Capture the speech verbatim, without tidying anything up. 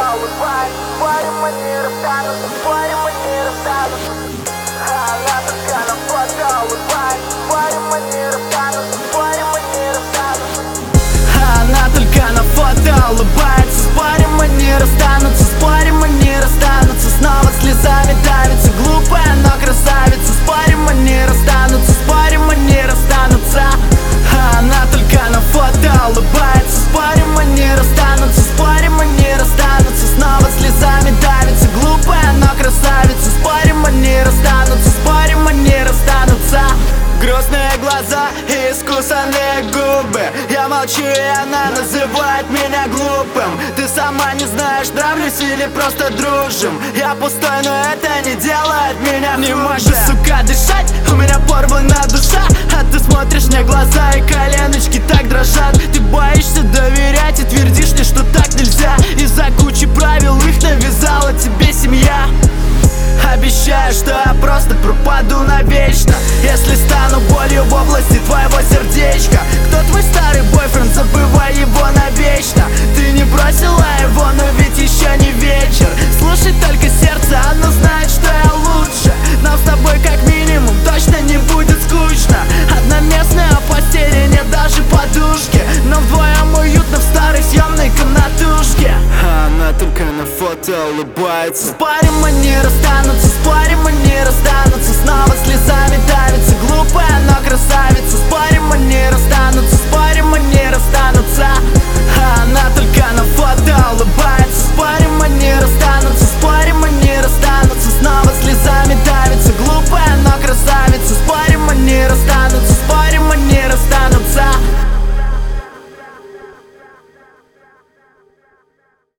улыбается. Спорим, мы не расстанутся, спорим, мы не расстанутся. Она только на фото улыбается. Спорим, мы не расстанутся, спорим, мы не расстанутся. Она только на фото улыбается. Спорим, мы не расстанутся, спорим, мы не расстанутся. Снова слезами давится, глупая, но красавица. Спорим, мы не расстанутся, спорим, мы не расстанутся. Она только на фото улыбается. Спорим, мы не расстанутся, спорим, мы не расстанутся. Снова слезами давится, глупая, но красавица. Спорим, мы не расстанутся, спорим, мы не расстанутся. Грустные глаза и искусанные губы. Я молчу, и она называет меня глупым. Ты сама не знаешь, нравлюсь или просто дружим. Я пустой, но это не делает меня хуже. Не можешь, сука, дышать, у меня порвана душа. А ты смотришь мне в глаза, и коленочки так дрожат. Ты боишься доверять и твердишь мне, что так нельзя. Из-за кучи правил их навязала тебе семья. Обещаю, что я просто пропаду навечно, если стану болью в области твоего сердечка. Кто твой старый бойфренд, забывай его навечно. Ты не бросила его, но ведь еще не вечер. Слушай только сердце, оно знает, что я лучше. Нам с тобой как минимум точно не будет скучно. Одноместная постель, нет даже подушки, но вдвоем уютно в старой съемной комнатушке. Она только на фото улыбается. Спорим, мы не расстанутся, спорим, мы не расстанутся. Снова слезами давится, глупая, но красавица.